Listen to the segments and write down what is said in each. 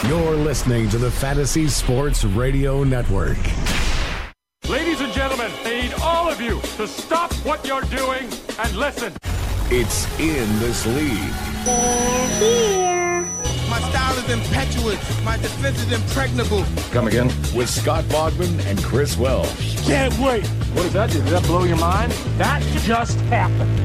You're listening to the Fantasy Sports Radio Network. Ladies and gentlemen, I need all of you to stop what you're doing and listen. It's In This League. They're here. My style is impetuous. My defense is impregnable. Come again? With Scott Bogman and Chris Welsh. Can't wait. What does that do? Did that blow your mind? That just happened.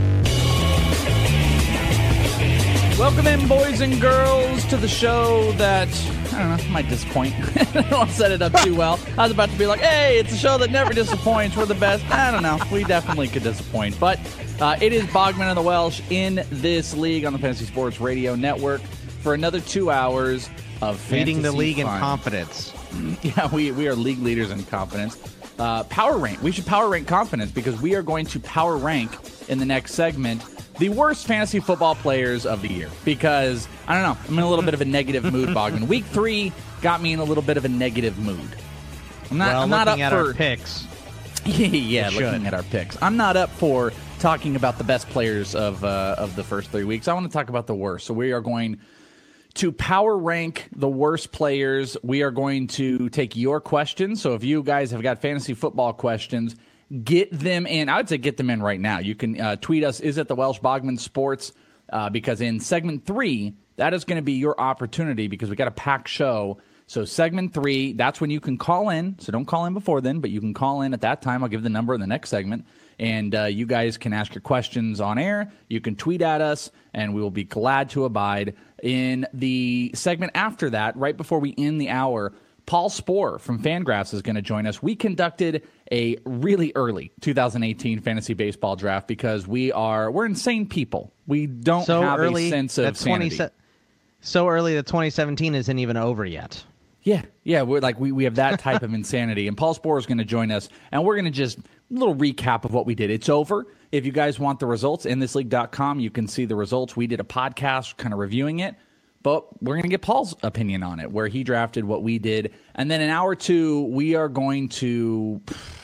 Welcome in, boys and girls, to the show that, I don't know, might disappoint. I don't want to set it up too well. I was about to be like, hey, it's a show that never disappoints. We're the best. I don't know. We definitely could disappoint. But it is Bogman and the Welsh in this league on the Fantasy Sports Radio Network for another 2 hours of fantasy leading the league fun. in confidence. Yeah, we are league leaders in confidence. Power rank. We should power rank confidence because we are going to power rank in the next segment the worst fantasy football players of the year. Because, I don't know, I'm in a little bit of a negative mood, Bogman. Week 3 got me in a little bit of a negative mood. I'm not up at for our picks. yeah, looking at our picks. I'm not up for talking about the best players of the first 3 weeks. I want to talk about the worst. So we are going to power rank the worst players. We are going to take your questions. So if you guys have got fantasy football questions, get them in. I would say get them in right now. You can tweet us, is it the Welsh Bogman Sports? Because in segment 3, that is going to be your opportunity because we got a packed show. So segment 3, that's when you can call in. So don't call in before then, but you can call in at that time. I'll give the number in the next segment. And you guys can ask your questions on air. You can tweet at us, and we will be glad to abide. In the segment after that, right before we end the hour, Paul Spohr from Fangraphs is going to join us. We conducted a really early 2018 fantasy baseball draft because we're insane people. We don't have a sense of sanity. So early that 2017 isn't even over yet. Yeah, we're like we have that type of insanity. And Paul Spohr is going to join us, and we're going to just a little recap of what we did. It's over. If you guys want the results, inthisleague.com, you can see the results. We did a podcast kind of reviewing it. But we're going to get Paul's opinion on it, where he drafted what we did. And then in hour 2, we are going to,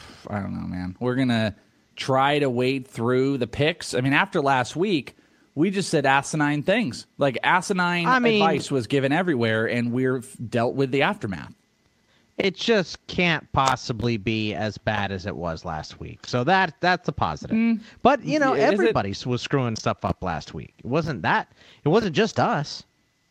I don't know, man. We're going to try to wade through the picks. I mean, after last week, we just said asinine things. Like asinine advice was given everywhere, and we're dealt with the aftermath. It just can't possibly be as bad as it was last week. So that's a positive. But, everybody was screwing stuff up last week. It wasn't just us.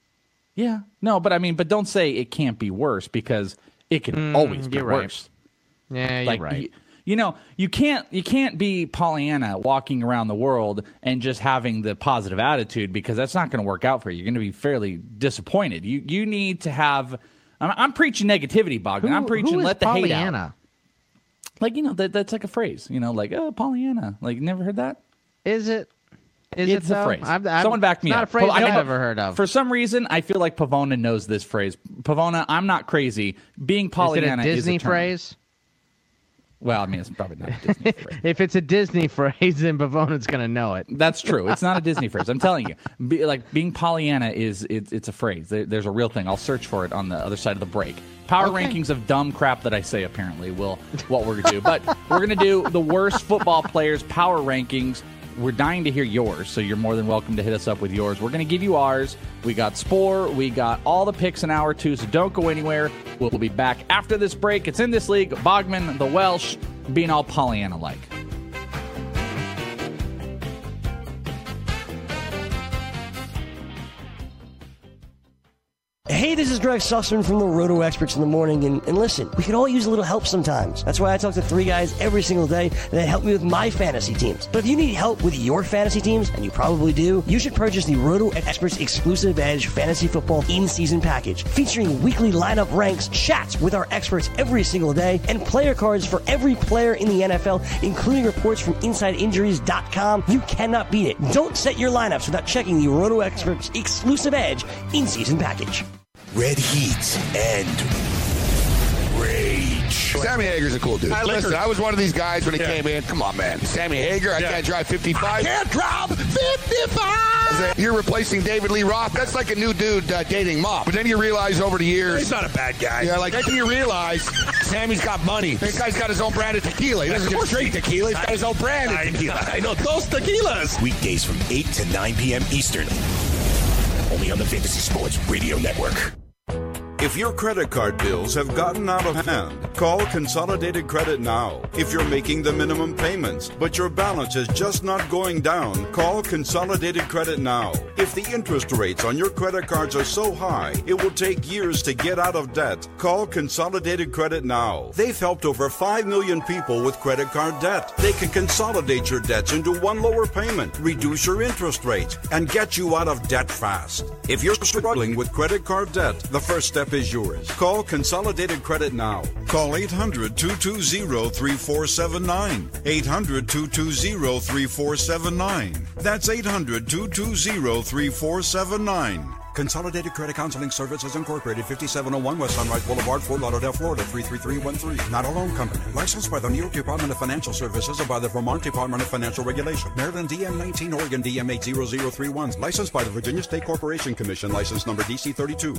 Yeah. No, but don't say it can't be worse because it can always be worse. Yeah, you're right. You can't be Pollyanna walking around the world and just having the positive attitude because that's not going to work out for you. You're going to be fairly disappointed. You need to have I'm preaching negativity, Bogdan. I'm preaching let the Pollyanna? Hate out. Like, that's like a phrase, like, oh, Pollyanna. Like, you never heard that? Is it? It's a phrase. Someone back me up. Not a phrase I've ever heard of. For some reason, I feel like Pavona knows this phrase. Pavona, I'm not crazy. Being Pollyanna is a Disney is a term. phrase? Well, I mean, it's probably not a Disney phrase. If it's a Disney phrase, then Pavona's going to know it. That's true. It's not a Disney phrase. I'm telling you. Being Pollyanna it's a phrase. There's a real thing. I'll search for it on the other side of the break. Power rankings of dumb crap that I say, apparently, what we're going to do. But we're going to do the worst football players power rankings. We're dying to hear yours, so you're more than welcome to hit us up with yours. We're going to give you ours. We got Spohr. We got all the picks in hour 2, so don't go anywhere. We'll be back after this break. It's In This League. Bogman, the Welsh, being all Pollyanna-like. Hey, this is Greg Sussman from the Roto Experts in the Morning, and listen, we could all use a little help sometimes. That's why I talk to 3 guys every single day that help me with my fantasy teams. But if you need help with your fantasy teams, and you probably do, you should purchase the Roto Experts Exclusive Edge Fantasy Football In-Season Package, featuring weekly lineup ranks, chats with our experts every single day, and player cards for every player in the NFL, including reports from InsideInjuries.com. You cannot beat it. Don't set your lineups without checking the Roto Experts Exclusive Edge In-Season Package. Red Heat and Rage. Sammy Hager's a cool dude. Listen, I was one of these guys when he came in. Come on, man. Sammy Hager, I can't drive 55. I can't drive 55! You're replacing David Lee Roth. That's like a new dude dating mom. But then you realize over the years... He's not a bad guy. Yeah, then you realize Sammy's got money. This guy's got his own brand of tequila. He doesn't get straight tequila. He's got his own brand of tequila. I know, those tequilas. Weekdays from 8 to 9 p.m. Eastern. Only on the Fantasy Sports Radio Network. If your credit card bills have gotten out of hand, call Consolidated Credit now. If you're making the minimum payments, but your balance is just not going down, call Consolidated Credit now. If the interest rates on your credit cards are so high, it will take years to get out of debt, call Consolidated Credit now. They've helped over 5 million people with credit card debt. They can consolidate your debts into one lower payment, reduce your interest rates, and get you out of debt fast. If you're struggling with credit card debt, the first step is yours. Call Consolidated Credit now. Call 800-220-3479. 800-220-3479. That's 800-220-3479. Consolidated Credit Counseling Services Incorporated, 5701 West Sunrise Boulevard, Fort Lauderdale, Florida, 33313. Not a loan company. Licensed by the New York Department of Financial Services and by the Vermont Department of Financial Regulation. Maryland DM19, Oregon DM80031. Licensed by the Virginia State Corporation Commission. License number DC32.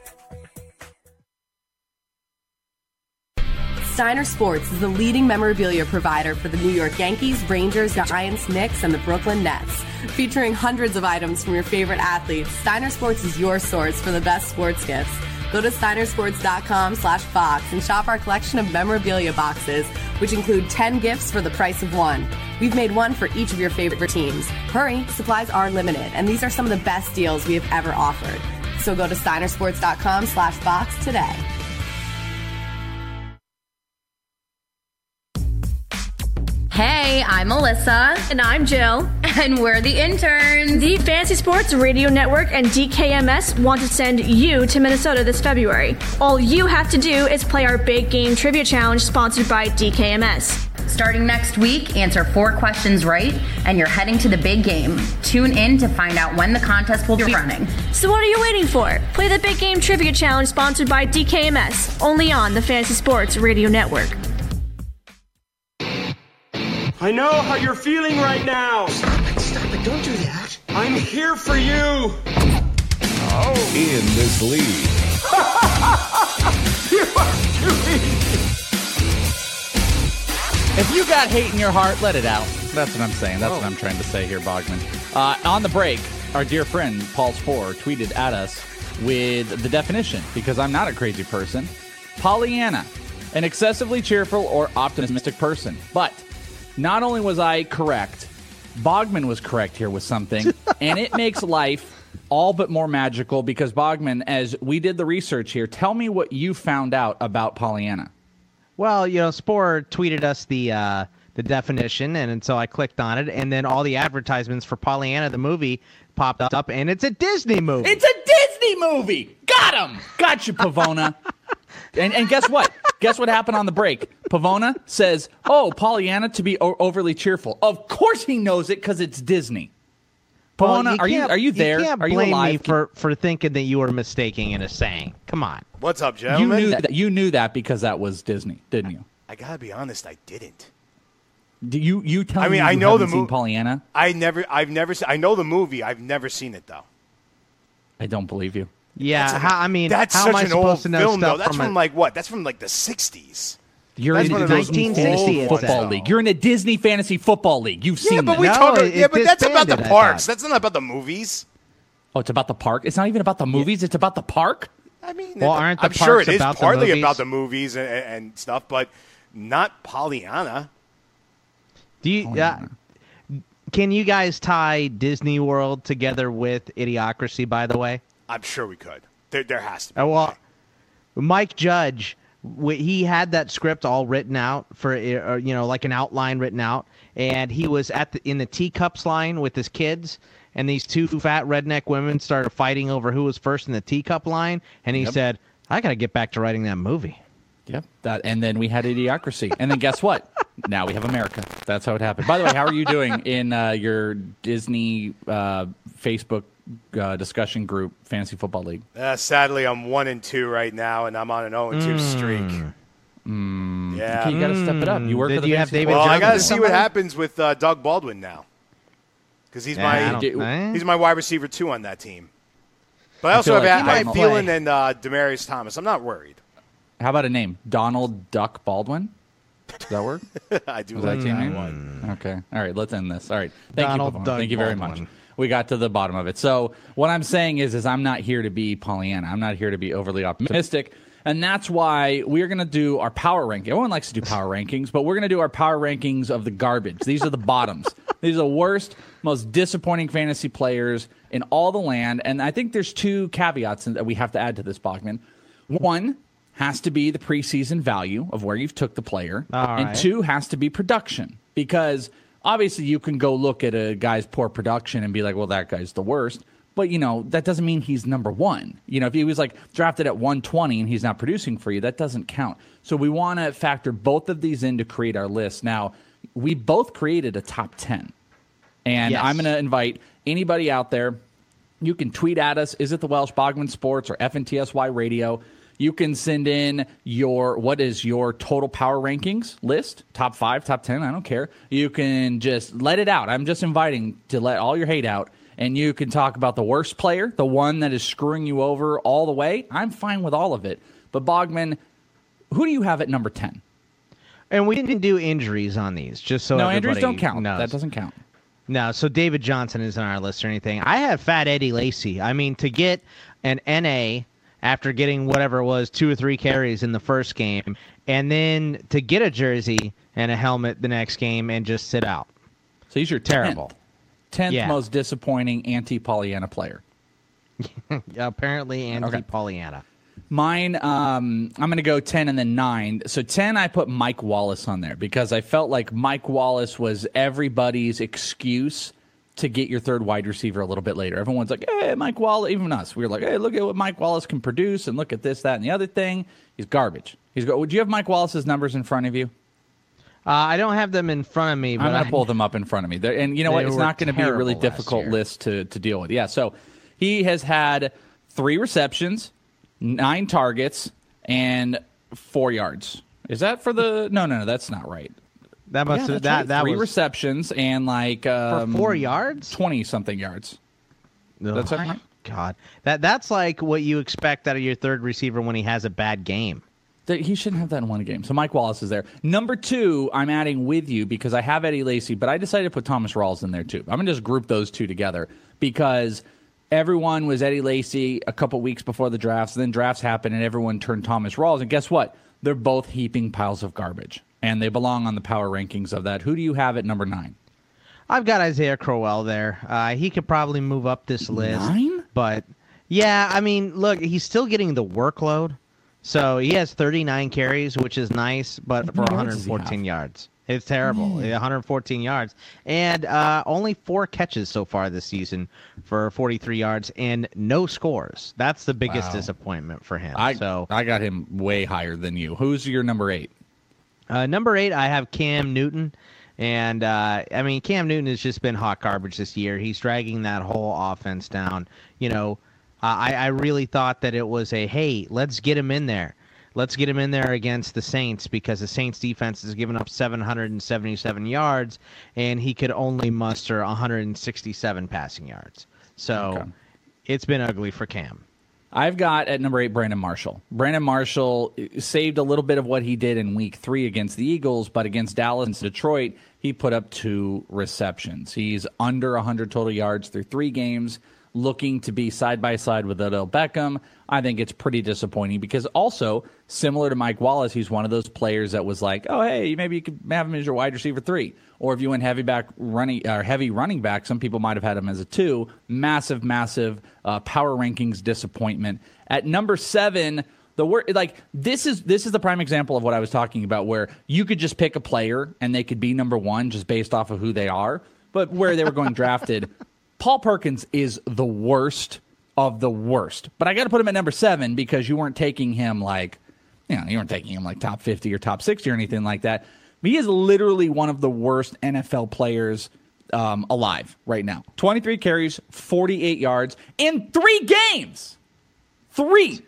Steiner Sports is the leading memorabilia provider for the New York Yankees, Rangers, Giants, Knicks, and the Brooklyn Nets. Featuring hundreds of items from your favorite athletes, Steiner Sports is your source for the best sports gifts. Go to steinersports.com/box and shop our collection of memorabilia boxes, which include 10 gifts for the price of one. We've made one for each of your favorite teams. Hurry, supplies are limited, and these are some of the best deals we have ever offered. So go to steinersports.com/box today. Hey, I'm Melissa. And I'm Jill. And we're the interns. The Fantasy Sports Radio Network and DKMS want to send you to Minnesota this February. All you have to do is play our Big Game Trivia Challenge sponsored by DKMS. Starting next week, answer 4 questions right, and you're heading to the big game. Tune in to find out when the contest will be running. So what are you waiting for? Play the Big Game Trivia Challenge sponsored by DKMS, only on the Fantasy Sports Radio Network. I know how you're feeling right now. Stop it, don't do that. I'm here for you. Oh. In this league. You are too easy. If you got hate in your heart, let it out. That's what I'm saying. That's what I'm trying to say here, Bogman. On the break, our dear friend Paul Sporer tweeted at us with the definition, because I'm not a crazy person. Pollyanna, an excessively cheerful or optimistic person. But not only was I correct, Bogman was correct here with something, and it makes life all but more magical because, Bogman, as we did the research here, tell me what you found out about Pollyanna. Well, Sporer tweeted us the definition, and so I clicked on it, and then all the advertisements for Pollyanna, the movie, popped up, and it's a Disney movie. It's a Disney movie! Got him! Got you, Pavona. And guess what? Guess what happened on the break? Pavona says, "Oh, Pollyanna to be overly cheerful." Of course he knows it because it's Disney. Pavona, Well, are you there? You can't are you blame alive? me for thinking that you were mistaking in a saying. Come on. What's up, gentlemen? You knew that because that was Disney, didn't you? I gotta be honest, I didn't. Do you tell me? I you know haven't the seen movie. Pollyanna. I know the movie. I've never seen it though. I don't believe you. Yeah, That's how am such I an supposed old to know film, stuff though. That's from a- like what? That's from like the 60s. You're That's in one a of those Disney old fantasy ones, football though. league. You're in a Disney fantasy football league. You've seen but that. we talk. it Yeah, but that's about the disbanded, I parks. thought. That's not about the movies. Oh, it's about the park. It's not even about the movies. It's about the park. I mean, Well, aren't the I'm sure parks it is about the partly movies? about the movies and stuff, but not Pollyanna. Do you? Can you guys tie Disney World together with Idiocracy? By the way, I'm sure we could. There has to be. well, Mike Judge, he had that script all written out for like an outline written out, and he was in the teacups line with his kids, and these two fat redneck women started fighting over who was first in the teacup line, and he said, "I got to get back to writing that movie." Yep. And then we had Idiocracy. And then guess what? Now we have America. That's how it happened. By the way, how are you doing in your Disney Facebook discussion group, Fantasy Football League? Sadly, I'm 1-2 right now, and I'm on an 0-2 streak. Yeah, Okay, you got to step it up. You work Did for the you have Fantasy David well, Football I League. got to see what happens with Doug Baldwin now, because he's Yeah, my wide receiver 2 on that team. But I also feel have like he Adam might Thielen play. and Demaryius Thomas. I'm not worried. How about a name? Donald Duck Baldwin? Does that work? I do Was like that team that name? one. Okay. All right, let's end this. All right. Thank Donald you, Pavone. Duck Thank you very Baldwin. much. we got to the bottom of it. So what I'm saying is I'm not here to be Pollyanna. I'm not here to be overly optimistic. And that's why we're going to do our power ranking. Everyone likes to do power rankings, but we're going to do our power rankings of the garbage. These are the bottoms. These are the worst, most disappointing fantasy players in all the land. And I think there's two caveats that we have to add to this, Bachman. One has to be the preseason value of where you've took the player. And two has to be production. Because obviously you can go look at a guy's poor production and be like, well, that guy's the worst. But, that doesn't mean he's number one. If he was drafted at 120 and he's not producing for you, that doesn't count. So we want to factor both of these in to create our list. Now, we both created a top 10. And I'm going to invite anybody out there. You can tweet at us. Is it the Welsh Bogman Sports or FNTSY Radio? You can send in what is your total power rankings list, top 5, top 10, I don't care. You can just let it out. I'm just inviting to let all your hate out. And you can talk about the worst player, the one that is screwing you over all the way. I'm fine with all of it. But Bogman, who do you have at number 10? And we didn't do injuries on these, just so no, everybody injuries don't count. knows. That doesn't count. No, so David Johnson isn't on our list or anything. I had Fat Eddie Lacy. I mean, to get an NA after getting whatever it was, 2 or 3 carries in the first game, and then to get a jersey and a helmet the next game and just sit out. So he's your terrible. 10th most disappointing anti-Pollyanna player. Apparently anti-Pollyanna. Mine, I'm going to go 10 and then 9. So 10, I put Mike Wallace on there because I felt like Mike Wallace was everybody's excuse to get your third wide receiver a little bit later. Everyone's like, hey, Mike Wallace, even us. We were like, hey, look at what Mike Wallace can produce and look at this, that, and the other thing. He's garbage. Would you have Mike Wallace's numbers in front of you? I don't have them in front of me, but I'm going to pull them up in front of me. And you know what? It's not going to be a really difficult list to deal with. Yeah, so he has had 3 receptions, 9 targets, and 4 yards. Is that for the... No, that's not right. That must have... That 3 was... receptions and for 4 yards? 20-something yards. That's right? God. That's like what you expect out of your third receiver when he has a bad game. He shouldn't have that in one game. So Mike Wallace is there. Number 2, I'm adding with you because I have Eddie Lacy, but I decided to put Thomas Rawls in there too. I'm going to just group those two together because everyone was Eddie Lacy a couple weeks before the drafts. Then drafts happened and everyone turned Thomas Rawls. And guess what? They're both heaping piles of garbage. And they belong on the power rankings of that. Who do you have at number 9? I've got Isaiah Crowell there. He could probably move up this list. 9? But, yeah, I mean, look, he's still getting the workload. So he has 39 carries, which is nice, but for 114 yards. It's terrible. 114 yards. And only 4 catches so far this season for 43 yards and no scores. That's the biggest disappointment for him. I got him way higher than you. Who's your number 8? Number 8, I have Cam Newton. And, I mean, Cam Newton has just been hot garbage this year. He's dragging that whole offense down. I really thought that it was hey, let's get him in there. Let's get him in there against the Saints because the Saints defense has given up 777 yards, and he could only muster 167 passing yards. So It's been ugly for Cam. I've got at number 8 Brandon Marshall. Brandon Marshall saved a little bit of what he did in week 3 against the Eagles, but against Dallas and Detroit, he put up 2 receptions. He's under 100 total yards through 3 games. Looking to be side-by-side with Odell Beckham. I think it's pretty disappointing because also, similar to Mike Wallace, he's one of those players that was like, oh, hey, maybe you could have him as your wide receiver 3. Or if you went heavy running back, some people might have had him as a 2. Massive power rankings disappointment. At number 7, this is the prime example of what I was talking about where you could just pick a player and they could be number 1 just based off of who they are. But where they were going drafted... Paul Perkins is the worst of the worst. But I got to put him at number 7 because you weren't taking him you weren't taking him like top 50 or top 60 or anything like that. But he is literally one of the worst NFL players alive right now. 23 carries, 48 yards in 3 games. 3.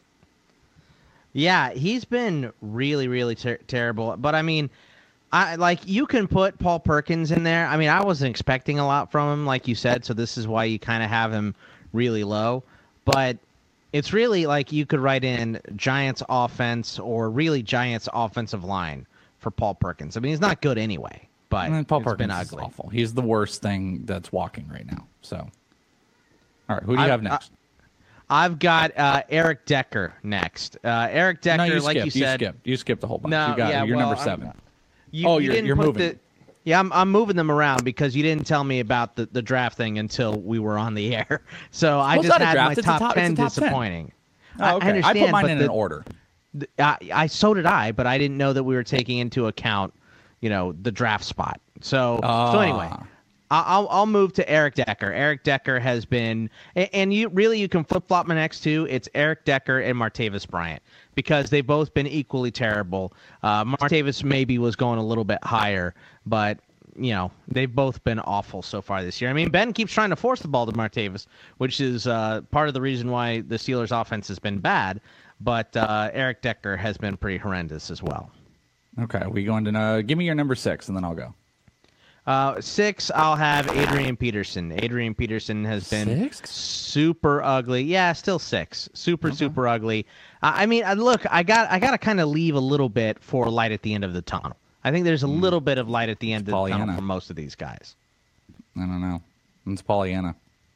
Yeah, he's been really, really terrible. But, I mean... you can put Paul Perkins in there. I mean, I wasn't expecting a lot from him, like you said, so this is why you kind of have him really low. But it's really like you could write in Giants offense or really Giants offensive line for Paul Perkins. I mean, he's not good anyway. but Paul it's been Perkins is ugly. awful. He's the worst thing that's walking right now. So, all right, who do you have next? I've got Eric Decker next. Eric Decker, no, like you said, you skipped a whole bunch. No, you're number 7. You're moving. I'm moving them around because you didn't tell me about the draft thing until we were on the air. So I just had my top 10 disappointing. Oh, okay. I understand, I put mine but in an order. So did I, but I didn't know that we were taking into account, the draft spot. So anyway, I'll move to Eric Decker. Eric Decker has been, and you can flip flop my next two. It's Eric Decker and Martavis Bryant because they've both been equally terrible. Martavis maybe was going a little bit higher, but they've both been awful so far this year. I mean, Ben keeps trying to force the ball to Martavis, which is part of the reason why the Steelers' offense has been bad. But Eric Decker has been pretty horrendous as well. Okay, we going to give me your number 6, and then I'll go. 6, I'll have Adrian Peterson. Adrian Peterson has been super ugly. Yeah, still 6. Super ugly. I mean, look, I got to kind of leave a little bit for light at the end of the tunnel. I think there's a little bit of light at the end of the tunnel for most of these guys. I don't know. It's Pollyanna.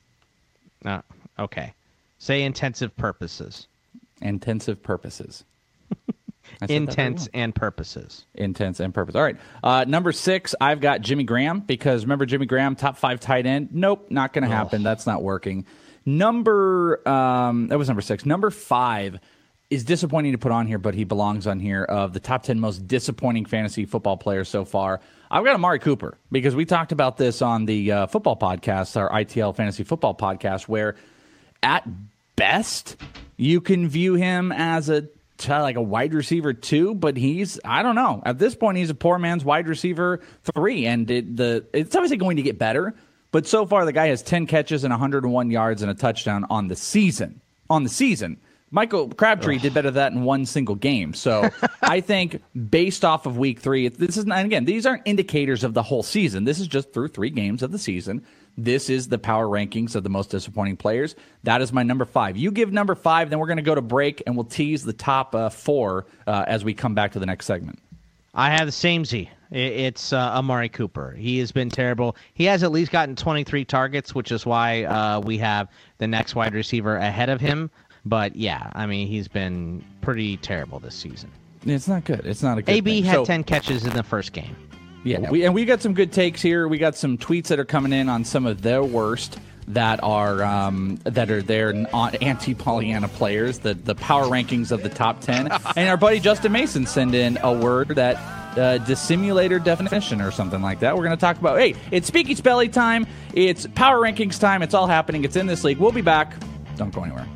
Okay. Say intensive purposes. Intensive purposes. Intense and purposes. Intense and purpose. All right. Number 6, I've got Jimmy Graham because remember Jimmy Graham, top 5 tight end? Nope, not going to happen. That's not working. That was number 6. Number 5 is disappointing to put on here, but he belongs on here of the top 10 most disappointing fantasy football players so far. I've got Amari Cooper because we talked about this on the football podcast, our ITL Fantasy Football podcast, where at best you can view him as like a wide receiver 2, but I don't know. At this point, he's a poor man's wide receiver 3, and it's obviously going to get better. But so far, the guy has 10 catches and 101 yards and a touchdown on the season. Michael Crabtree did better than that in one single game. So I think based off of week 3, these aren't indicators of the whole season. This is just through 3 games of the season. This is the power rankings of the most disappointing players. That is my number 5. You give number 5, then we're going to go to break, and we'll tease the top 4 as we come back to the next segment. I have the same Z. It's Amari Cooper. He has been terrible. He has at least gotten 23 targets, which is why we have the next wide receiver ahead of him. But, yeah, I mean, he's been pretty terrible this season. It's not good. It's not a good AB thing. had 10 catches in the first game. Yeah, we got some good takes here. We got some tweets that are coming in on some of their worst that are their anti-Pollyanna players, the power rankings of the top 10. And our buddy Justin Mason sent in a word that dissimulator definition or something like that. We're going to talk about, hey, it's Speaky Spelly time. It's power rankings time. It's all happening. It's in this league. We'll be back. Don't go anywhere.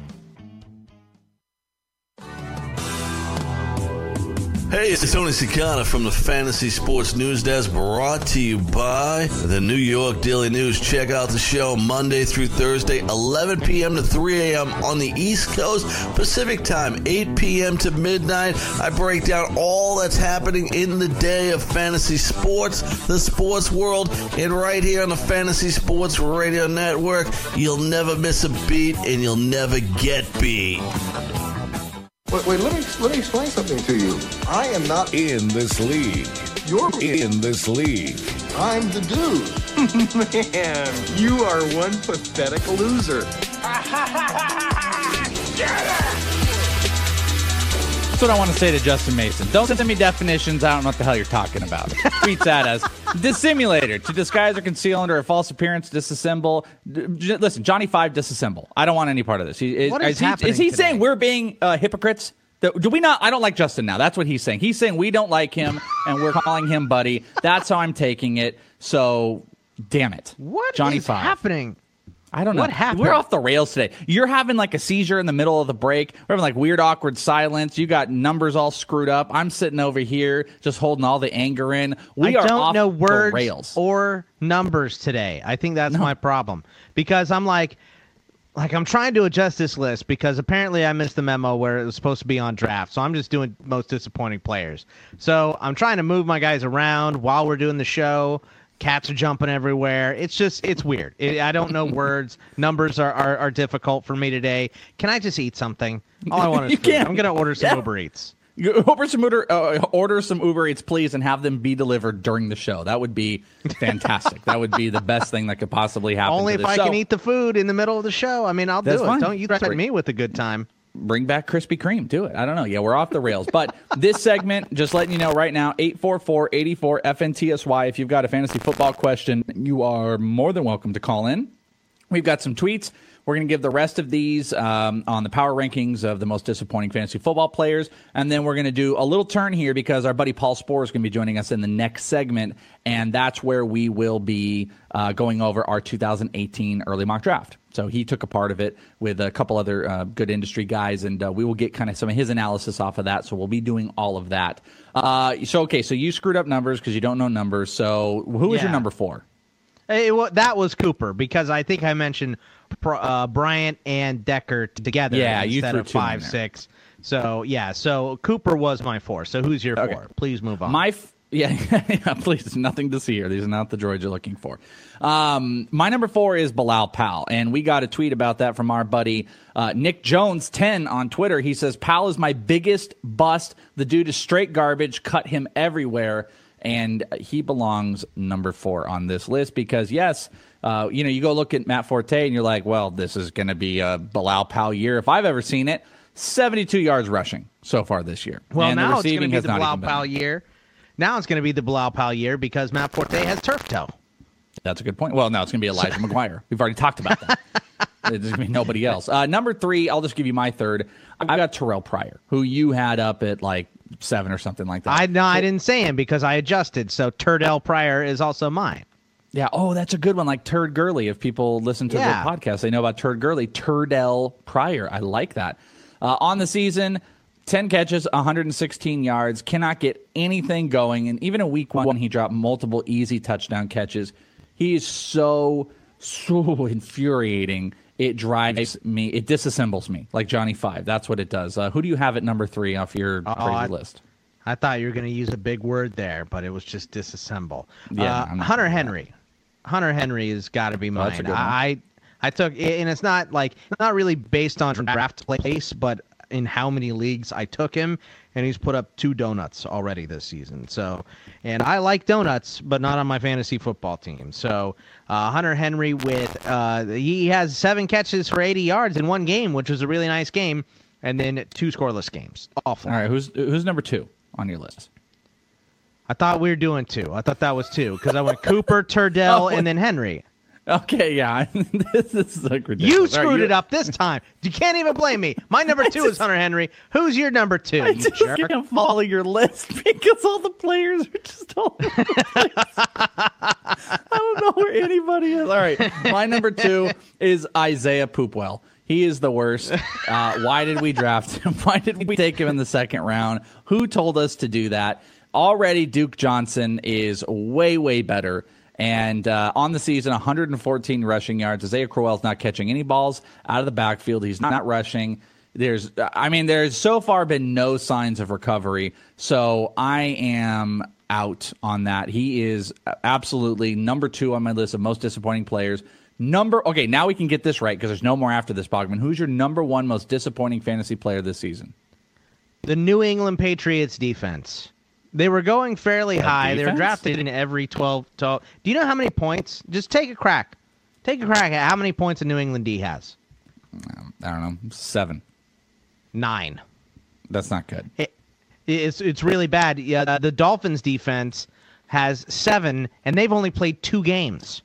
Hey, it's Tony Cicada from the Fantasy Sports News Desk, brought to you by the New York Daily News. Check out the show Monday through Thursday, 11 p.m. to 3 a.m. on the East Coast, Pacific Time, 8 p.m. to midnight. I break down all that's happening in the day of fantasy sports, the sports world, and right here on the Fantasy Sports Radio Network, you'll never miss a beat and you'll never get beat. Wait, let me explain something to you. I am not in this league. You're in this league. I'm the dude. Man, you are one pathetic loser. That's what I want to say to Justin Mason. Don't send me definitions. I don't know what the hell you're talking about. Tweets at us. Dissimulator, to disguise or conceal under a false appearance, disassemble. Listen, Johnny 5, disassemble. I don't want any part of this. Is he saying we're being hypocrites? Do we not? I don't like Justin now. That's what he's saying. He's saying we don't like him and we're calling him buddy. That's how I'm taking it. So, damn it. What Johnny is 5. happening? I don't know. What happened? We're off the rails today. You're having like a seizure in the middle of the break. We're having like weird, awkward silence. You got numbers all screwed up. I'm sitting over here just holding all the anger in. I don't know words rails. or numbers today. I think that's my problem. Because I'm like I'm trying to adjust this list because apparently I missed the memo where it was supposed to be on draft. So I'm just doing most disappointing players. So I'm trying to move my guys around while we're doing the show. Cats are jumping everywhere. It's weird. I don't know words. Numbers are difficult for me today. Can I just eat something? All I want is food. I'm going to order some Uber Eats. Order some Uber Eats, please, and have them be delivered during the show. That would be fantastic. That would be the best thing that could possibly happen. Only to if this I show. can eat the food in the middle of the show. I mean, I'll do it. Fine. Don't you threaten me with a good time. Bring back Krispy Kreme. Do it. I don't know. Yeah, we're off the rails. But this segment, just letting you know right now, 844-84-FNTSY. If you've got a fantasy football question, you are more than welcome to call in. We've got some tweets. We're going to give the rest of these on the power rankings of the most disappointing fantasy football players. And then we're going to do a little turn here because our buddy Paul Sporer is going to be joining us in the next segment. And that's where we will be going over our 2018 early mock draft. So he took a part of it with a couple other good industry guys, and we will get kind of some of his analysis off of that. So we'll be doing all of that. So you screwed up numbers because you don't know numbers. So who is your number 4? That was Cooper, because I think I mentioned Bryant and Decker together instead of 5, 6. So Cooper was my 4. So who's your 4? Please move on. Please, nothing to see here. These are not the droids you're looking for. My number 4 is Bilal Powell, and we got a tweet about that from our buddy Nick Jones 10 on Twitter. He says, Powell is my biggest bust. The dude is straight garbage. Cut him everywhere. And he belongs number 4 on this list because, yes, you go look at Matt Forte and you're like, well, this is going to be a Bilal Powell year if I've ever seen it. 72 yards rushing so far this year. Well, and now it's going to be the Bilal Powell year. Now it's going to be the Bilal Powell year because Matt Forte has turf toe. That's a good point. Well, no, it's going to be Elijah McGuire. We've already talked about that. There's going to be nobody else. Number 3, I'll just give you my third. I've got Terrell Pryor, who you had up at like 7 or something like that. I didn't say him because I adjusted. So Turdell Pryor is also mine. Yeah. Oh, that's a good one. Like Turd Gurley. If people listen to the podcast, they know about Turd Gurley. Turdell Pryor. I like that. On the season, 10 catches, 116 yards. Cannot get anything going. And even in week 1, he dropped multiple easy touchdown catches. He is so infuriating. It drives me. It disassembles me like Johnny 5. That's what it does. Who do you have at number 3 off your crazy list? I thought you were going to use a big word there, but it was just disassemble. Yeah, Hunter Henry. Hunter Henry has got to be mine. That's a good one. I took, and it's not really based on draft place, but in how many leagues I took him, and he's put up 2 donuts already this season. So, and I like donuts, but not on my fantasy football team. So, Hunter Henry he has 7 catches for 80 yards in one game, which was a really nice game, and then 2 scoreless games. Awful. All right, who's number 2 on your list? I thought we were doing 2. I thought that was 2 because I went Cooper, Turdell, and then Henry. Okay, yeah. This is like ridiculous. You screwed it up this time. You can't even blame me. My number 2 is Hunter Henry. Who's your number 2? I just can't follow your list because all the players are just all over the place. I don't know where anybody is. All right, my number 2 is Isaiah Poopwell. He is the worst. Why did we draft him? Why did we take him in the second round? Who told us to do that? Already, Duke Johnson is way, way better. And on the season, 114 rushing yards. Isaiah Crowell's not catching any balls out of the backfield. He's not rushing. There's so far been no signs of recovery. So I am out on that. He is absolutely number 2 on my list of most disappointing players. Okay, now we can get this right because there's no more after this, Bogman. Who's your number 1 most disappointing fantasy player this season? The New England Patriots defense. They were going fairly high. Defense? They were drafted in every 12. Do you know how many points? Just take a crack. Take a crack at how many points a New England D has. I don't know. 7. 9. That's not good. It's really bad. Yeah, the Dolphins defense has 7, and they've only played 2 games.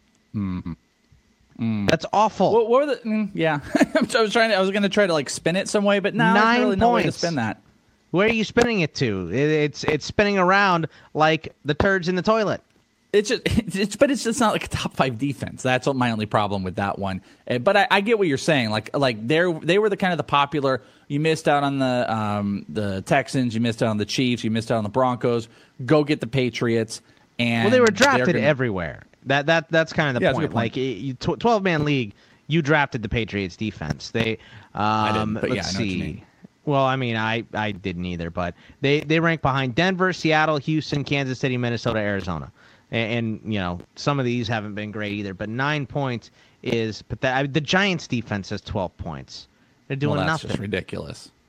That's awful. What were the? Yeah, I was going to try to spin it some way, but no, 9 there's really no way to points. spin that. Where are you spinning it to? It's spinning around like the turds in the toilet. It's just not like a top 5 defense. That's my only problem with that one. But I get what you're saying. Like they were the kind of the popular. You missed out on the Texans. You missed out on the Chiefs. You missed out on the Broncos. Go get the Patriots. And they were drafted everywhere. That's kind of the point. Like 12-man league, you drafted the Patriots defense. They I didn't, but let's yeah, I know what you see. mean. Well, I mean, I didn't either, but they rank behind Denver, Seattle, Houston, Kansas City, Minnesota, Arizona. And some of these haven't been great either, but 9 points is pathetic. The Giants defense has 12 points. They're doing that's nothing. Just ridiculous.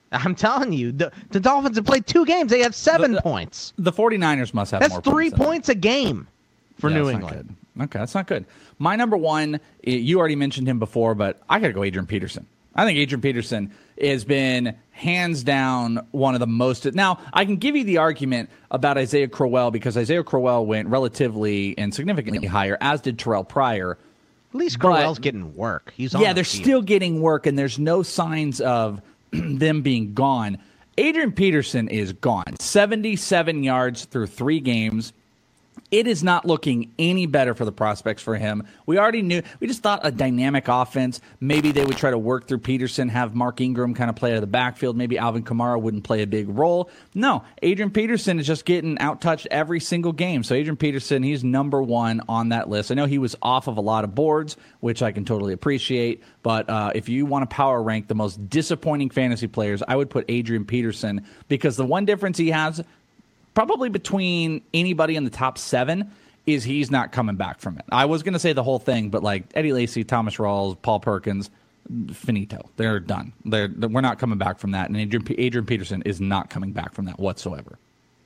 I'm telling you, the Dolphins have played 2 games. They have 7 points. The 49ers must have That's more 3 points. points a game for New England. Okay, that's not good. My number one, you already mentioned him before, but I got to go Adrian Peterson. I think Adrian Peterson has been hands down one of the most. Now, I can give you the argument about Isaiah Crowell because Isaiah Crowell went relatively and significantly higher, as did Terrell Pryor. At least Crowell's getting work. He's on they're still getting work, and there's no signs of them being gone. Adrian Peterson is gone. 77 yards through 3 games. It is not looking any better for the prospects for him. We already knew. We just thought a dynamic offense. Maybe they would try to work through Peterson, have Mark Ingram kind of play out of the backfield. Maybe Alvin Kamara wouldn't play a big role. No, Adrian Peterson is just getting out-touched every single game. So Adrian Peterson, he's number 1 on that list. I know he was off of a lot of boards, which I can totally appreciate. But if you want to power rank the most disappointing fantasy players, I would put Adrian Peterson because the one difference he has probably between anybody in the top 7 is he's not coming back from it. I was going to say the whole thing, but like Eddie Lacy, Thomas Rawls, Paul Perkins, finito. They're done. We're not coming back from that, and Adrian Peterson is not coming back from that whatsoever.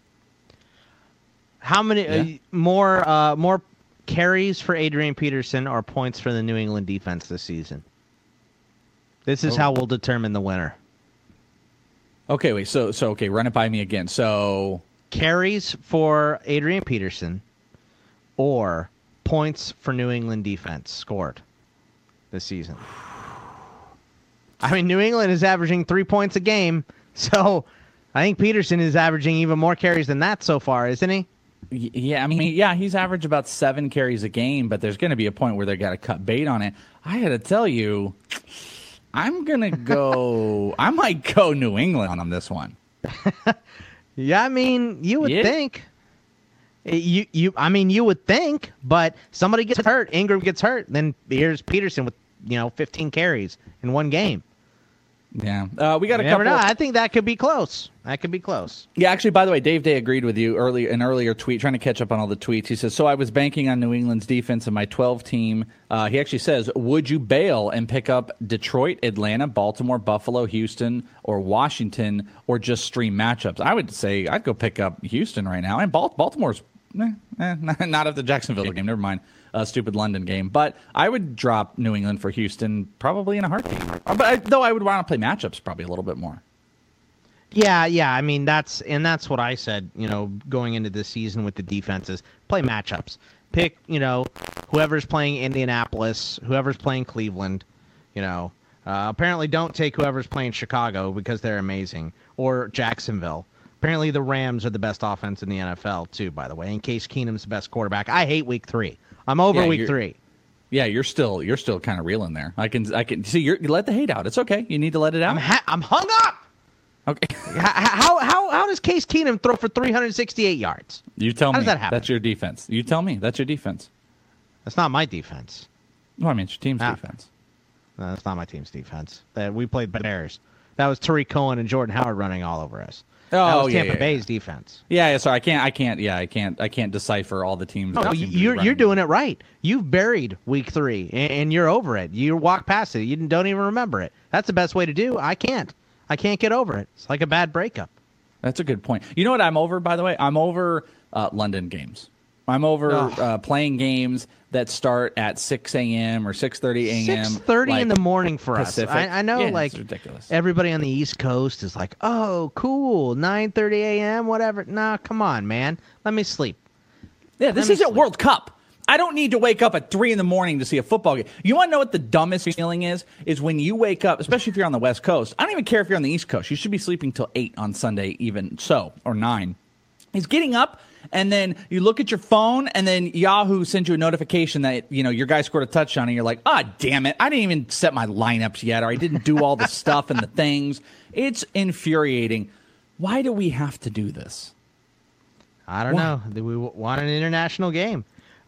How many more carries for Adrian Peterson or points for the New England defense this season? This is how we'll determine the winner. Okay, wait. So okay, run it by me again. So carries for Adrian Peterson or points for New England defense scored this season. I mean, New England is averaging 3 points a game, so I think Peterson is averaging even more carries than that so far, isn't he? Yeah, I mean, he's averaged about 7 carries a game, but there's going to be a point where they got to cut bait on it. I got to tell you, I'm going to go. I might go New England on this one. Yeah, I mean, you would think. You would think, but somebody gets hurt. Ingram gets hurt. Then here's Peterson with 15 carries in 1 game. Yeah, we got a couple. couple. I think that could be close. Yeah, actually, by the way, Dave Day agreed with you earlier tweet, trying to catch up on all the tweets. He says, so I was banking on New England's defense in my 12 team. He actually says, would you bail and pick up Detroit, Atlanta, Baltimore, Buffalo, Houston, or Washington, or just stream matchups? I would say I'd go pick up Houston right now. And Baltimore's not at the Jacksonville game. Never mind. Stupid London game. But I would drop New England for Houston probably in a heartbeat. But though I would want to play matchups probably a little bit more. Yeah. I mean, that's what I said, going into this season with the defenses. Play matchups. Pick, whoever's playing Indianapolis, whoever's playing Cleveland, apparently don't take whoever's playing Chicago because they're amazing, or Jacksonville. Apparently the Rams are the best offense in the NFL too, by the way, in case Keenum's the best quarterback. I hate week 3. I'm over week 3. Yeah, you're still kind of reeling there. I can see you let the hate out. It's okay. You need to let it out. I'm hung up. Okay. How does Case Keenum throw for 368 yards? You tell me. How does that happen? That's your defense. You tell me. That's your defense. That's not my defense. Well, I mean, it's your team's defense. No, that's not my team's defense. We played Bears. That was Tariq Cohen and Jordan Howard running all over us. That was Tampa Bay's defense. Yeah. So I can't decipher all the teams. No, you're doing it right. You've buried week 3 and you're over it. You walk past it. You don't even remember it. That's the best way to do. I can't get over it. It's like a bad breakup. That's a good point. You know what I'm over, by the way? I'm over London games. I'm over playing games that start at 6 a.m. or 6:30 a.m. 6:30 in the morning for Pacific. us. I know, it's ridiculous. Everybody on the East Coast is like, oh, cool, 9:30 a.m., whatever. Nah, come on, man. Let me sleep. Yeah, this isn't World Cup. I don't need to wake up at 3 in the morning to see a football game. You want to know what the dumbest feeling is? Is when you wake up, especially if you're on the West Coast. I don't even care if you're on the East Coast. You should be sleeping till 8 on Sunday, even so, or 9. Is getting up, and then you look at your phone, and then Yahoo sends you a notification that your guy scored a touchdown, and you're like, damn it, I didn't even set my lineups yet, or I didn't do all the stuff and the things. It's infuriating. Why do we have to do this? I don't know. We want an international game.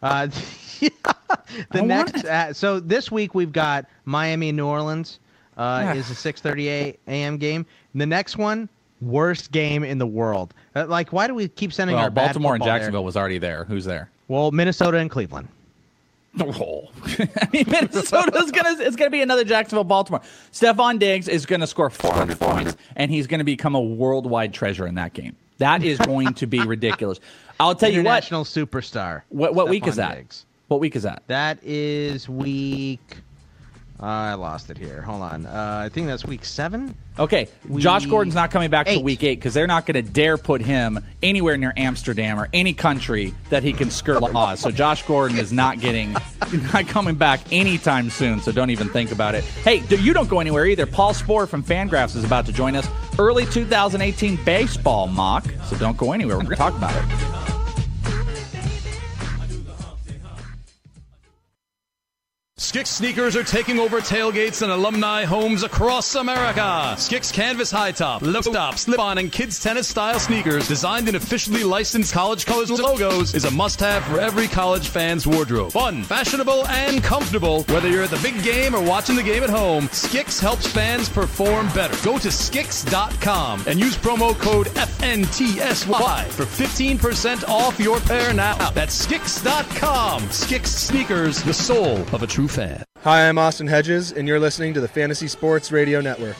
So this week we've got Miami and New Orleans. Is a 6:30 a.m. game. The next one, worst game in the world. Why do we keep sending our bad Baltimore and football Jacksonville there? was already there. Who's there? Well, Minnesota and Cleveland. Oh. I mean, Minnesota's it's gonna be another Jacksonville-Baltimore. Stephon Diggs is gonna score 400 points, and he's gonna become a worldwide treasure in that game. That is going to be ridiculous. I'll tell you what. International superstar. What week is that? Diggs. What week is that? That is week. I lost it here. Hold on. I think that's week 7. Okay, Josh Gordon's not coming back to week 8 because they're not going to dare put him anywhere near Amsterdam or any country that he can skirt laws. So Josh Gordon is not coming back anytime soon, so don't even think about it. Hey, you don't go anywhere either. Paul Sporer from Fangraphs is about to join us. Early 2018 baseball mock, so don't go anywhere. We're going to talk about it. Skix sneakers are taking over tailgates and alumni homes across America. Skix canvas high top, low top, slip-on, and kids tennis style sneakers designed in officially licensed college colors and logos is a must-have for every college fan's wardrobe. Fun, fashionable, and comfortable. Whether you're at the big game or watching the game at home, Skix helps fans perform better. Go to Skix.com and use promo code FNTSY for 15% off your pair now. That's Skix.com. Skix sneakers, the soul of a true fan. Hi, I'm Austin Hedges, and you're listening to the Fantasy Sports Radio Network.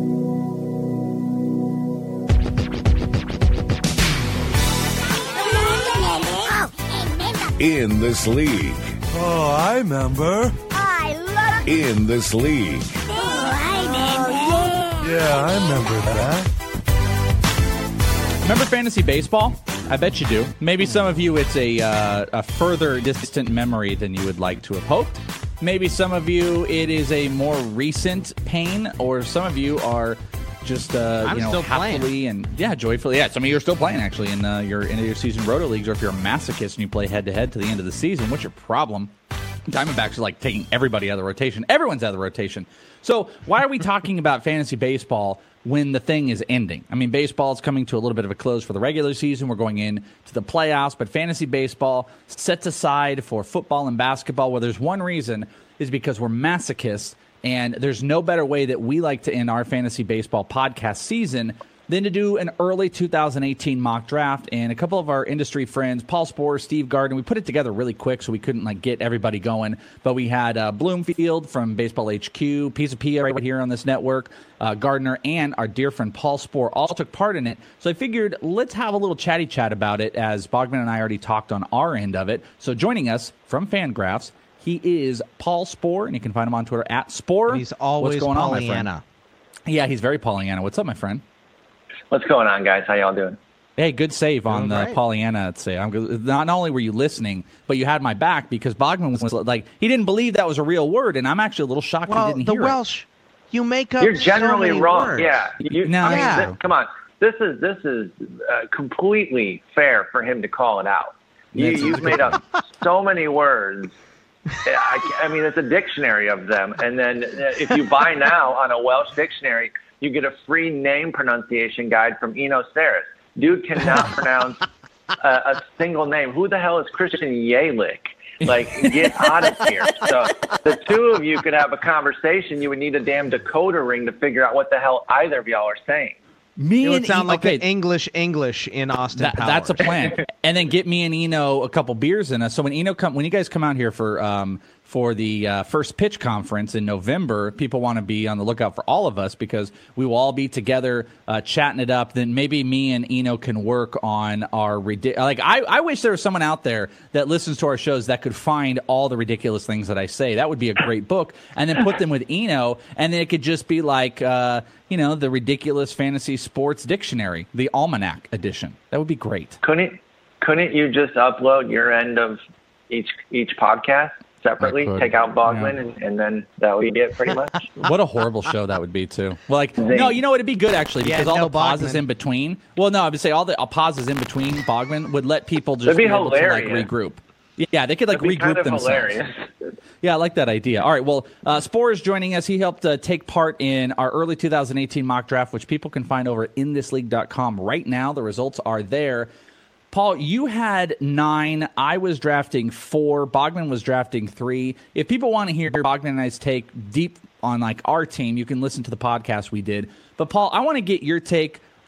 In this league. Oh, I remember. I love it. In this league. Oh, I remember. Yeah, I remember that. Remember fantasy baseball? I bet you do. Maybe some of you, it's a further distant memory than you would like to have hoped. Maybe some of you, it is a more recent pain, or some of you are just still happily playing. and joyfully. Yeah, some of you are still playing actually in your end of your season roto leagues, or if you're a masochist and you play head to head to the end of the season. What's your problem? Diamondbacks are like taking everybody out of the rotation. Everyone's out of the rotation. So why are we talking about fantasy baseball when the thing is ending? I mean, baseball is coming to a little bit of a close for the regular season. We're going into the playoffs, but fantasy baseball sets aside for football and basketball. Well, there's one reason is because we're masochists, and there's no better way that we like to end our fantasy baseball podcast season than to do an early 2018 mock draft. And a couple of our industry friends, Paul Sporer, Steve Gardner, we put it together really quick so we couldn't get everybody going. But we had Bloomfield from Baseball HQ, Piece of Pia right here on this network, Gardner, and our dear friend Paul Sporer all took part in it. So I figured let's have a little chatty chat about it, as Bogman and I already talked on our end of it. So joining us from Fangraphs, he is Paul Sporer, and you can find him on Twitter at Sporer. He's always What's going Pollyanna. on, my friend? Yeah, he's very Pollyanna. What's up, my friend? What's going on, guys? How y'all doing? Hey, good save on the right. Pollyanna save. Not only were you listening, but you had my back, because Bogman was like, he didn't believe that was a real word, and I'm actually a little shocked he didn't hear Welsh, you make up You're generally so many wrong. words. Yeah. Come on. This is completely fair for him to call it out. You've made up so many words. I mean, it's a dictionary of them. And then if you buy now on a Welsh dictionary, you get a free name pronunciation guide from Eno Saris. Dude cannot pronounce a single name. Who the hell is Christian Yelich? Get out of here. So the two of you could have a conversation. You would need a damn decoder ring to figure out what the hell either of y'all are saying. It would sound like an English in Austin Powers. That's a plan. And then get me and Eno a couple beers in us. So when you guys come out here for the first pitch conference in November, people want to be on the lookout for all of us, because we will all be together chatting it up. Then maybe me and Eno can work on our I wish there was someone out there that listens to our shows that could find all the ridiculous things that I say. That would be a great book, and then put them with Eno, and then it could just be like the ridiculous fantasy sports dictionary, the almanac edition. That would be great. Couldn't you just upload your end of each podcast separately, take out Bogman, and then that would be it pretty much? What a horrible show that would be, too. Well, no, it'd be good, actually, because all the pauses in between. Well, no, I would say all the pauses in between Bogman would let people just be able to regroup. Yeah, they could regroup themselves. Hilarious. Yeah, I like that idea. All right, well, Sporer is joining us. He helped take part in our early 2018 mock draft, which people can find over at inthisleague.com right now. The results are there. Paul, you had 9. I was drafting 4. Bogman was drafting 3. If people want to hear Bogman and I's take deep on our team, you can listen to the podcast we did. But Paul, I want to get your take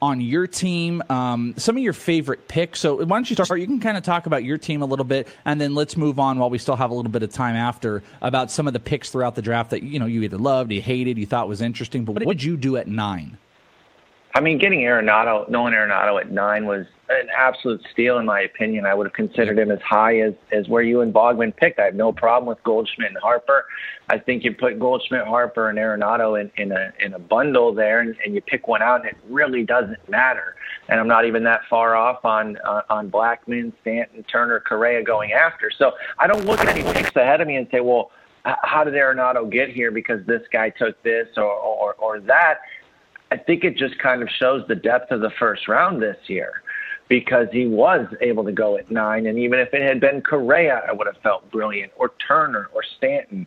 on your team, some of your favorite picks. So why don't you start? You can kind of talk about your team a little bit, and then let's move on while we still have a little bit of time after about some of the picks throughout the draft that you either loved, you hated, you thought was interesting. But what did you do at 9? I mean, getting Nolan Arenado at 9 was an absolute steal, in my opinion. I would have considered him as high as where you and Bogman picked. I have no problem with Goldschmidt and Harper. I think you put Goldschmidt, Harper, and Arenado in a bundle there, and you pick one out, and it really doesn't matter. And I'm not even that far off on Blackmon, Stanton, Turner, Correa going after. So I don't look at any picks ahead of me and say, well, how did Arenado get here because this guy took this or that? I think it just kind of shows the depth of the first round this year because he was able to go at 9. And even if it had been Correa, I would have felt brilliant, or Turner or Stanton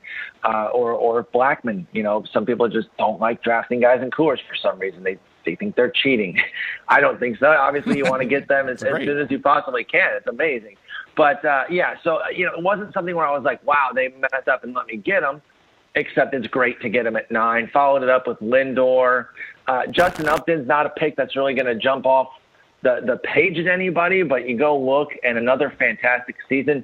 or Blackmon. Some people just don't like drafting guys in Coors for some reason. They think they're cheating. I don't think so. Obviously, you want to get them as soon as you possibly can. It's amazing. But, so, it wasn't something where I was like, wow, they messed up and let me get them. Except it's great to get him at 9. Followed it up with Lindor. Justin Upton's not a pick that's really going to jump off the page at anybody, but you go look and another fantastic season.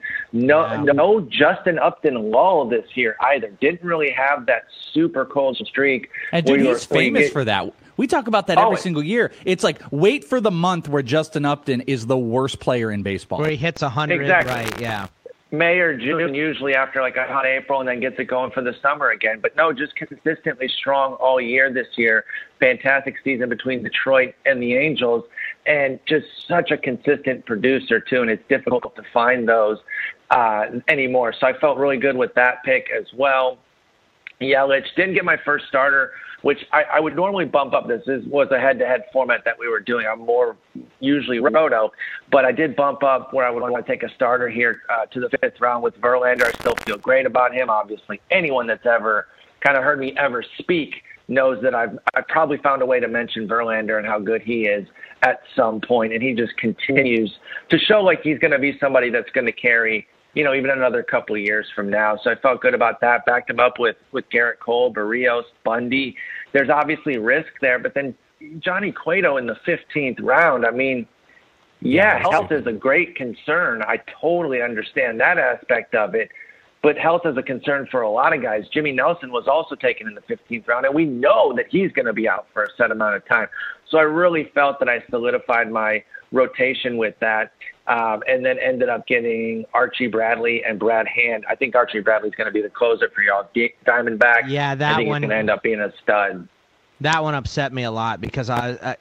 No Justin Upton lull this year either. Didn't really have that super cold streak. And dude, he's famous for that. We talk about that every single year. It's like, wait for the month where Justin Upton is the worst player in baseball. Where he hits 100, exactly. Right, yeah. May or June, usually after like a hot April, and then gets it going for the summer again. But no, just consistently strong all year this year. Fantastic season between Detroit and the Angels, and just such a consistent producer too. And it's difficult to find those anymore. So I felt really good with that pick as well. Yelich didn't get my first starter, which I would normally bump up. This was a head-to-head format that we were doing. I'm more usually roto, but I did bump up where I would want to take a starter here to the 5th round with Verlander. I still feel great about him. Obviously, anyone that's ever kind of heard me ever speak knows that I've probably found a way to mention Verlander and how good he is at some point, and he just continues to show like he's going to be somebody that's going to carry even another couple of years from now. So I felt good about that. Backed him up with Garrett Cole, Barrios, Bundy. There's obviously risk there, but then Johnny Cueto in the 15th round. I mean, health is a great concern. I totally understand that aspect of it, but health is a concern for a lot of guys. Jimmy Nelson was also taken in the 15th round, and we know that he's going to be out for a set amount of time. So I really felt that I solidified my rotation with that, and then ended up getting Archie Bradley and Brad Hand. I think Archie Bradley's going to be the closer for y'all. Diamondbacks. Yeah, that I think one he's going to end up being a stud. That one upset me a lot because I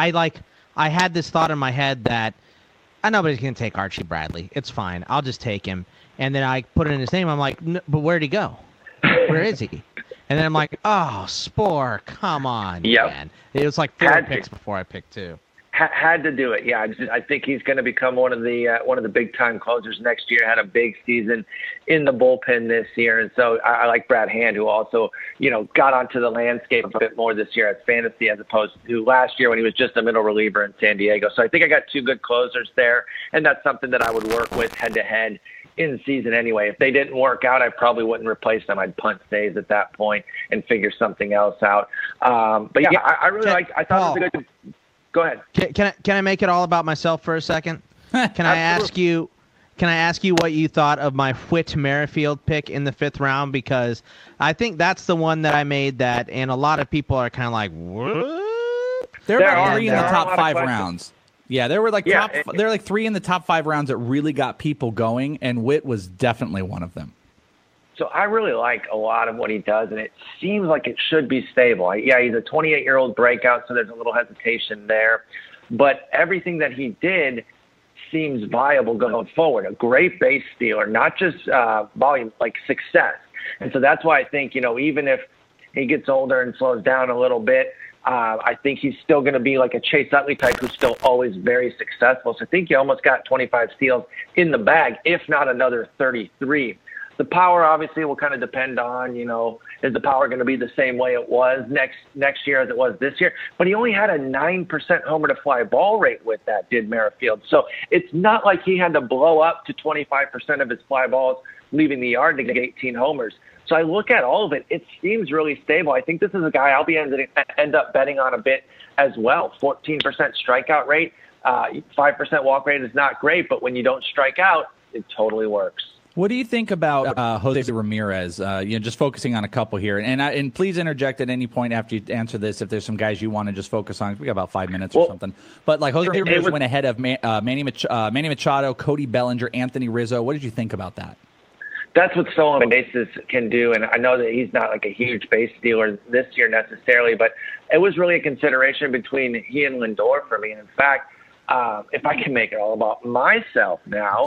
had this thought in my head that nobody's going to take Archie Bradley. It's fine. I'll just take him. And then I put it in his name. I'm like, but where'd he go? Where is he? And then I'm like, oh, Spore, come on, man. It was like 4 picks before I picked 2. Had to do it, yeah. I think he's going to become one of the big time closers next year. Had a big season in the bullpen this year, and so I like Brad Hand, who also got onto the landscape a bit more this year as fantasy as opposed to last year when he was just a middle reliever in San Diego. So I think I got 2 good closers there, and that's something that I would work with head to head in season anyway. If they didn't work out, I probably wouldn't replace them. I'd punt stays at that point and figure something else out. But yeah, I really liked. I thought it was a good. Go ahead. Can I make it all about myself for a second? Can I ask you? Can I ask you what you thought of my Whit Merrifield pick in the 5th round? Because I think that's the one that I made that, and a lot of people are kind of like, what? There are 3 in the top 5 rounds. Yeah, there were like there were like 3 in the top 5 rounds that really got people going, and Whit was definitely one of them. So I really like a lot of what he does, and it seems like it should be stable. He's a 28-year-old breakout, so there's a little hesitation there. But everything that he did seems viable going forward. A great base stealer, not just volume, like success. And so that's why I think, even if he gets older and slows down a little bit, I think he's still going to be like a Chase Utley type who's still always very successful. So I think you almost got 25 steals in the bag, if not another 33. The power obviously will kind of depend on, is the power going to be the same way it was next year as it was this year? But he only had a 9% homer to fly ball rate with that, did Merrifield. So it's not like he had to blow up to 25% of his fly balls leaving the yard to get 18 homers. So I look at all of it. It seems really stable. I think this is a guy I'll be end up betting on a bit as well. 14% strikeout rate, 5% walk rate is not great, but when you don't strike out, it totally works. What do you think about Jose Ramirez? Just focusing on a couple here, and please interject at any point after you answer this if there's some guys you want to just focus on. We got about 5 minutes or something. But like Jose Ramirez went ahead of Manny Machado, Cody Bellinger, Anthony Rizzo. What did you think about that? That's what stolen bases can do, and I know that he's not like a huge base stealer this year necessarily, but it was really a consideration between he and Lindor for me. And in fact, if I can make it all about myself now,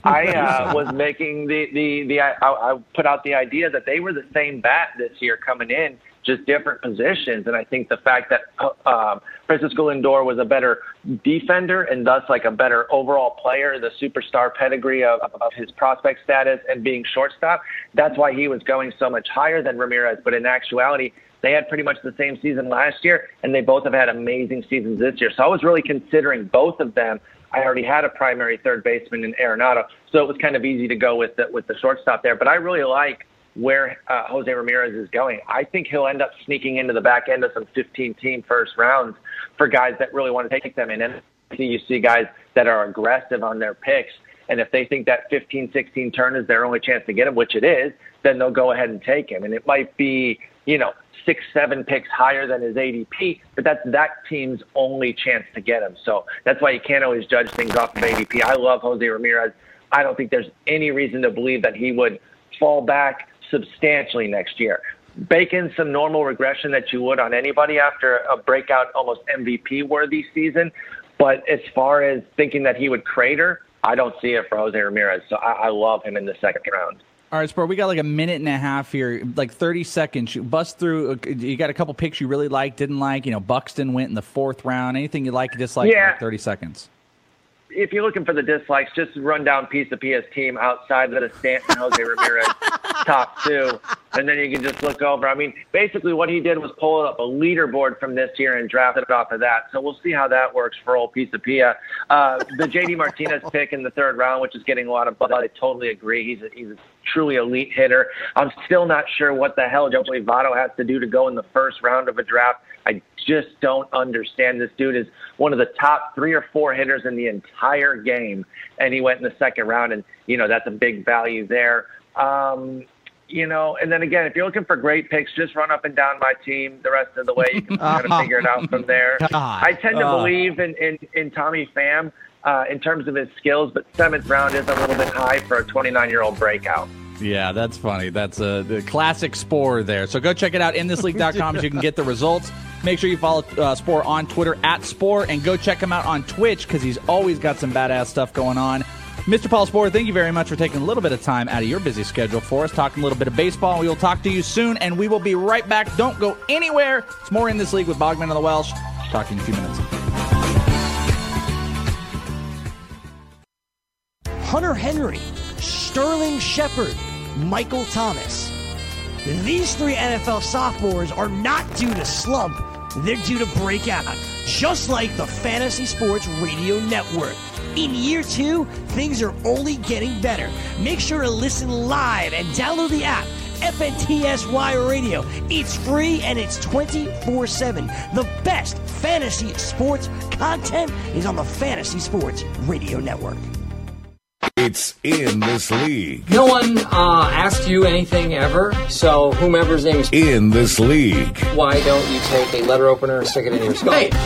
I was making I put out the idea that they were the same bat this year coming in, just different positions. And I think the fact that Francisco Lindor was a better defender and thus like a better overall player, the superstar pedigree of his prospect status and being shortstop, that's why he was going so much higher than Ramirez. But in actuality, they had pretty much the same season last year, and they both have had amazing seasons this year. So I was really considering both of them. I already had a primary third baseman in Arenado, so it was kind of easy to go with the shortstop there. But I really like where Jose Ramirez is going. I think he'll end up sneaking into the back end of some 15-team first rounds for guys that really want to take them in. And you see guys that are aggressive on their picks, and if they think that 15, 16 turn is their only chance to get him, which it is, then they'll go ahead and take him. And it might be, 6, 7 picks higher than his ADP, but that's that team's only chance to get him. So that's why you can't always judge things off of ADP. I love Jose Ramirez. I don't think there's any reason to believe that he would fall back substantially next year. Bake in some normal regression that you would on anybody after a breakout, almost MVP-worthy season. But as far as thinking that he would crater, I don't see it for Jose Ramirez. So I love him in the second round. All right, Sport, we got like a minute and a half here, like 30 seconds. You bust through. You got a couple picks you really like, didn't like. Buxton went in the 4th round. Anything you like, dislike in like 30 seconds? If you're looking for the dislikes, just run down Pisapia's team outside of the Stanton Jose Ramirez top 2, and then you can just look over. I mean, basically what he did was pull up a leaderboard from this year and draft it off of that. So we'll see how that works for old Pisapia. The J.D. Martinez pick in the 3rd round, which is getting a lot of buzz, I totally agree. He's a truly elite hitter. I'm still not sure what the hell Joey Votto has to do to go in the 1st round of a draft. I just don't understand. This dude is one of the top 3 or 4 hitters in the entire game, and he went in the 2nd round, and, that's a big value there. And then again, if you're looking for great picks, just run up and down my team the rest of the way. You can kind of figure it out from there. I tend to believe in Tommy Pham in terms of his skills, but 7th round is a little bit high for a 29-year-old breakout. Yeah, that's funny. That's the classic Spore there. So go check it out, inthisleague.com, so you can get the results. Make sure you follow Spore on Twitter @Spore, and go check him out on Twitch because he's always got some badass stuff going on. Mr. Paul Spore, thank you very much for taking a little bit of time out of your busy schedule for us, talking a little bit of baseball. We will talk to you soon, and we will be right back. Don't go anywhere. It's more In This League with Bogman and the Welsh. Talk to you in a few minutes. Hunter Henry, Sterling Shepard, Michael Thomas. These 3 NFL sophomores are not due to slump. They're due to break out, just like the Fantasy Sports Radio Network. In year 2, things are only getting better. Make sure to listen live and download the app, FNTSY Radio. It's free and it's 24/7. The best fantasy sports content is on the Fantasy Sports Radio Network. It's In This League. No one asked you anything ever, so whomever's name is In This League. Why don't you take a letter opener and stick it in your skull? Hey.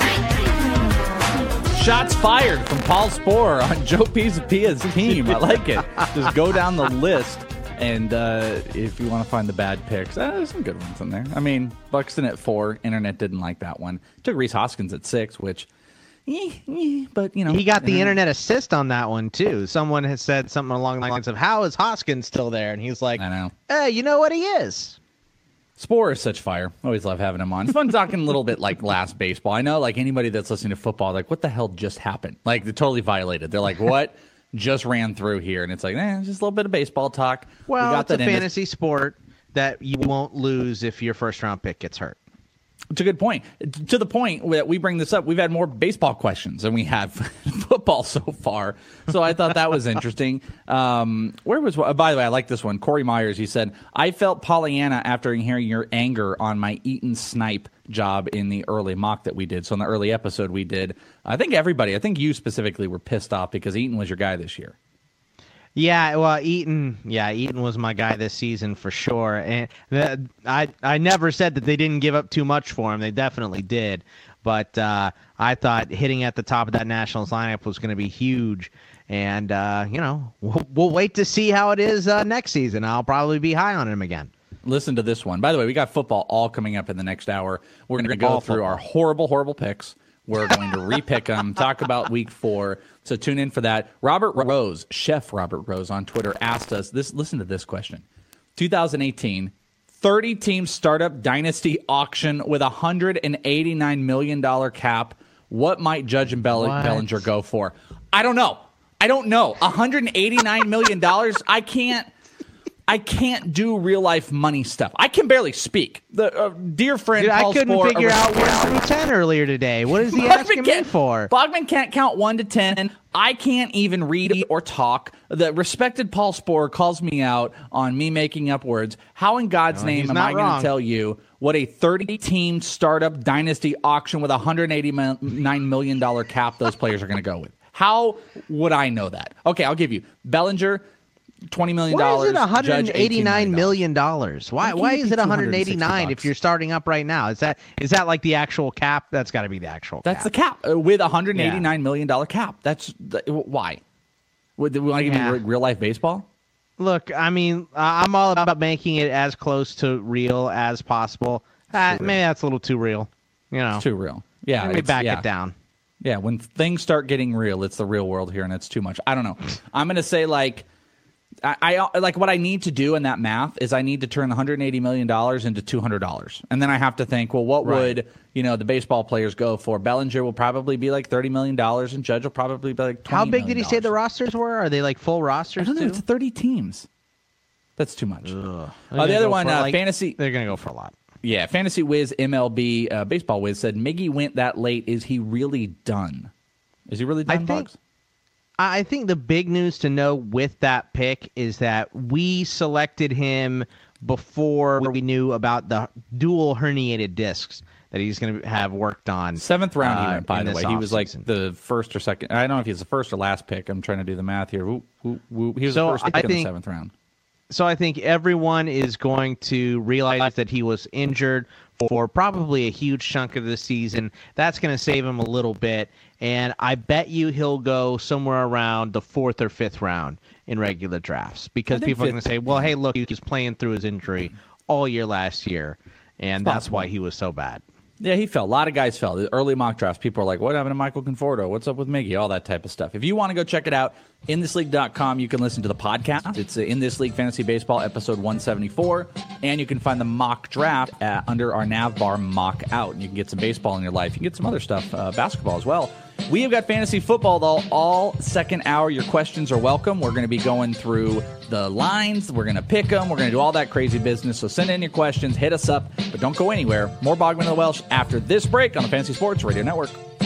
Shots fired from Paul Spore on Joe Pisapia's team. I like it. Just go down the list, and if you want to find the bad picks, there's some good ones in there. I mean, Buxton at 4. Internet didn't like that one. Took Rhys Hoskins at 6, which... but he got the internet assist on that one too. Someone has said something along the lines of, "How is Hoskins still there?" And he's like, "I know. Hey, you know what he is." Spore is such fire. Always love having him on. It's fun talking a little bit like last baseball. I know, like anybody that's listening to football, like what the hell just happened? Like they're totally violated. They're like, what just ran through here? And it's like, just a little bit of baseball talk. Well, it's a fantasy sport that you won't lose if your 1st round pick gets hurt. It's a good point. To the point that we bring this up, we've had more baseball questions than we have football so far. So I thought that was interesting. By the way, I like this one. Corey Myers, he said, I felt Pollyanna after hearing your anger on my Eaton Snipe job in the early mock that we did. So in the early episode we did, I think you specifically were pissed off because Eaton was your guy this year. Yeah, well, Eaton was my guy this season for sure. And I never said that they didn't give up too much for him. They definitely did. But I thought hitting at the top of that Nationals lineup was going to be huge. And, we'll wait to see how it is next season. I'll probably be high on him again. Listen to this one. By the way, we got football all coming up in the next hour. We're going to go through our horrible, horrible picks. We're going to re-pick them, talk about week 4. So tune in for that. Chef Robert Rose on Twitter asked us this. Listen to this question. 2018, 30-team startup dynasty auction with $189 million cap. What might Judge and Bellinger go for? I don't know. $189 million? I can't do real life money stuff. I can barely speak. The dear friend, dude, I couldn't figure out 1 through 10 earlier today. What is he asking me for? Bogman can't count 1 to 10. I can't even read or talk. The respected Paul Sporer calls me out on me making up words. How in God's name am I going to tell you what a 30-team startup dynasty auction with $189 million cap those players are going to go with? How would I know that? Okay, I'll give you Bellinger. $20 million. Why is it $189 million? Why is it 189 if you're starting up right now? Is that like the actual cap? That's got to be the actual cap. That's the cap with $189 million cap. That's why. Do we want to give you real life baseball? Look, I mean, I'm all about making it as close to real as possible. Maybe that's a little too real. It's too real. Yeah, let me back it down. Yeah, when things start getting real, it's the real world here, and it's too much. I don't know. I'm going to say I like what I need to do in that math is I need to turn $180 million into $200. And then I have to think, well, what would, the baseball players go for? Bellinger will probably be like $30 million and Judge will probably be like $20 How big million. did he say the rosters were? Are they like full rosters? I don't know. It's 30 teams. That's too much. The other one, Fantasy. They're going to go for a lot. Yeah, Fantasy Wiz MLB Baseball Wiz said, Miggy went that late. Is he really done? Is he really done, Bugs? I think the big news to know with that pick is that we selected him before we knew about the dual herniated discs that he's going to have worked on. 7th round he went, by the way. He was like the first or second. I don't know if he's the first or last pick. I'm trying to do the math here. He was the first pick in the 7th round. So I think everyone is going to realize that he was injured for probably a huge chunk of the season. That's going to save him a little bit. And I bet you he'll go somewhere around the 4th or 5th round in regular drafts because people are going to say, well, hey, look, he was playing through his injury all year last year, and that's why he was so bad. Yeah, he fell. A lot of guys fell. The early mock drafts, people are like, what happened to Michael Conforto? What's up with Miggy? All that type of stuff. If you want to go check it out, inthisleague.com, you can listen to the podcast. It's In This League Fantasy Baseball, episode 174. And you can find the mock draft under our Navbar mock out. And you can get some baseball in your life. You can get some other stuff, basketball as well. We have got fantasy football, though, all second hour. Your questions are welcome. We're going to be going through the lines. We're going to pick them. We're going to do all that crazy business. So send in your questions. Hit us up. But don't go anywhere. More Bogman and the Welsh after this break on the Fantasy Sports Radio Network.